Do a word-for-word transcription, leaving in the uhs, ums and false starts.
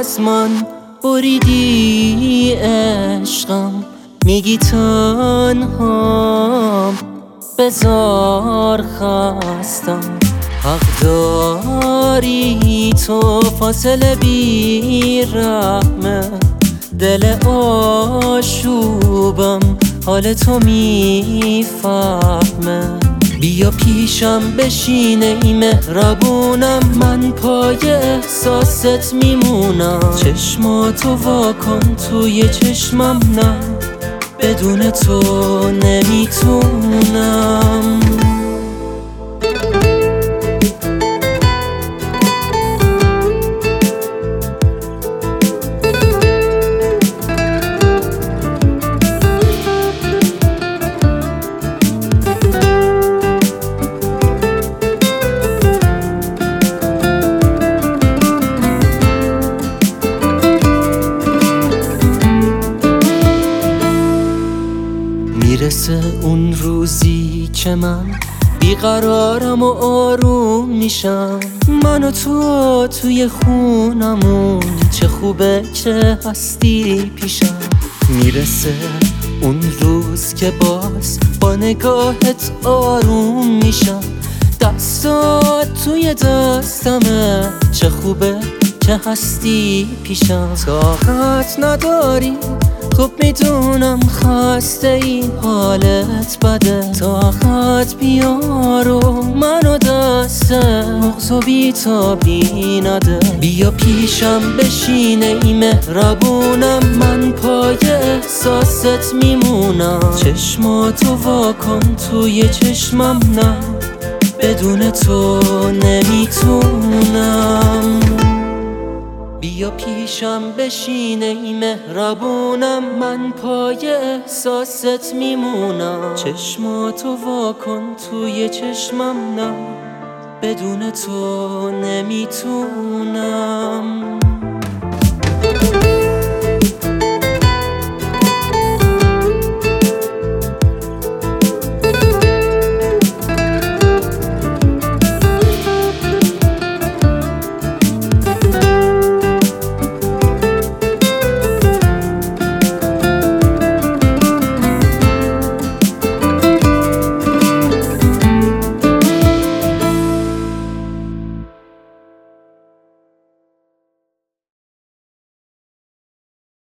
آسمان بریدی عشقم، میگی تنهام بزار خستم. حق داری تو فاصله بی رحمه، دل آشوبم حال تو میفهمه. بیا پیشم بشین ای مهربونم، من پای احساست میمونم. چشماتو واکن توی چشمم، نه بدون تو نمیتونم. میرسه اون روزی که من بیقرارم و آروم میشم. من و تو توی خونمون، چه خوبه که هستی پیشم. میرسه اون روز که باز با نگاهت آروم میشم. دستات توی دستمه، چه خوبه که هستی پیشم. طاقت نداری خوب میدونم، خسته این حالت بده. طاقت بیار و منو دست مغز و بیتابی نده. بیا پیشم بشین ای مهربونم، من پای احساست میمونم. چشماتو واکن توی چشمم، نه بدون تو نمیتونم. بیا پیشم بشین ای مهربونم، من پای احساست میمونم. چشماتو واکن توی چشمم، نه بدون تو نمیتونم.